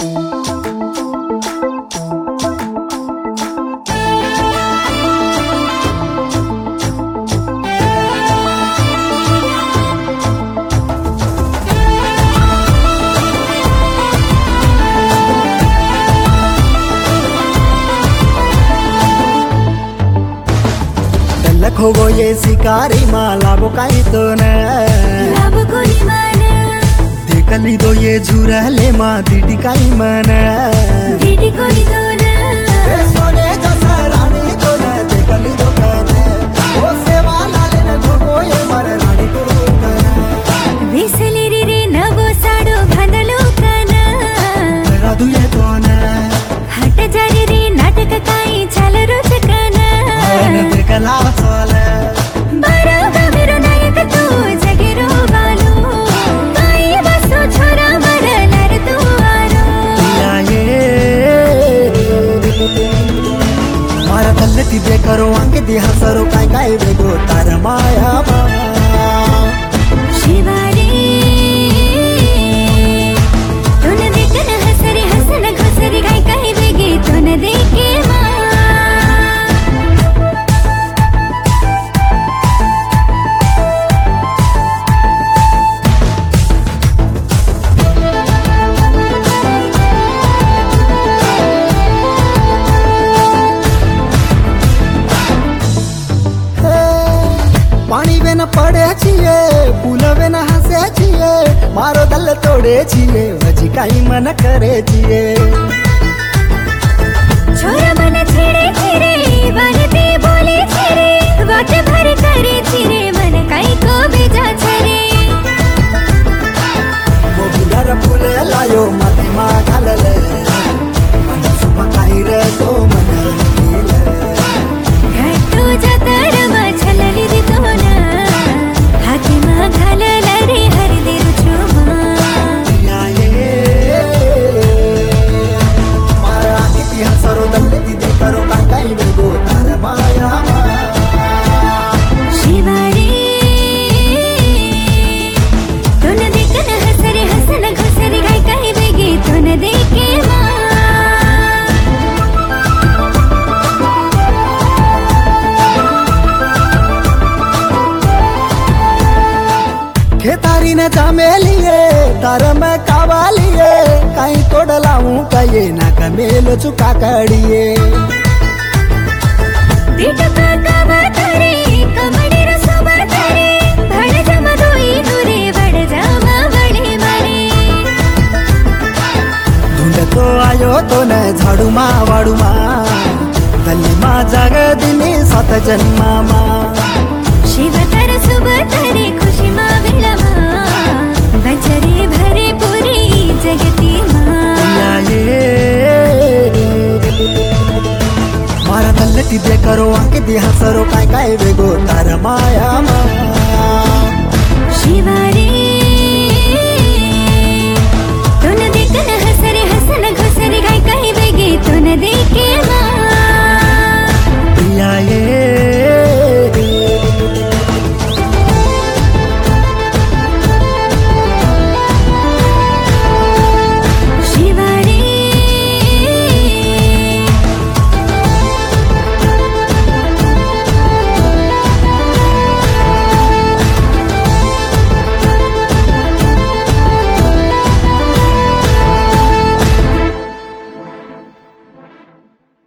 लखो गो ये शिकारी माला वो काई तो न लाभ कोई मन देखली दो ये झुरले माँ दीदी काई मन दीदी कोई तो न सोने जैसा रानी तो न देखली दो कहने वो सेवा लाले न घोगो ये मर रानी को विसली रे नवो साडो भंदलो कना राधु ये तो न हट जारी रे नाटक काई चल रोज कना देखला सोले बारा मेरो नायक तू जगेरो बालो काई बसो छोरा मर लर तू आरो मारा तल्लती दे करो अंके दे हसरो काय काय बेगो तार माया शिवारे तुन देखन हसरे हसन घसरे काय काय बेगे तुन देखे माँ पानी वे न पड़े छिए फूल वे न हंसे छिए मारो दल तोड़े छिए वजी काई मन करे छिए छोरा मन छेड़े छेड़े बनते बोले छेड़े बात भर करे छेड़े मन काई को बेजा छेड़े वो बिगर फूले लायो मते मा घालले मन सुबह काई रे तो मन घट्टू जतर मा छलली दी तो ना हाथी मा घालल रे हर दिल छुमा मारा किती हसरो दल्ले दीदी करो काई बेगो तार माया शिवारे तुन देखन हसरे हसन घसरे काय काय बेगे तुन देखे माँ खेतारी न चमेलिए तार में कावालिए कहीं तो डलाऊं कहे ना कमेल चुका कड़िए दिटका कावा तरे कमड़ी रसोबा तरे भड़ जम दोई दूरे बड़ जावा बड़े मारे धुंड तो आयो तो न झाड़ू माँ वाड़ू माँ दल्ली माँ जाग दिनी सात जन्मा माँ शिव तर सुब तरे खुशी माँ विला माँ बचरे भरे पूरी जगती माँ मारा दल्लती दे करो अंके दे हसरो काय काय बेगो तार माया माँ शिवारे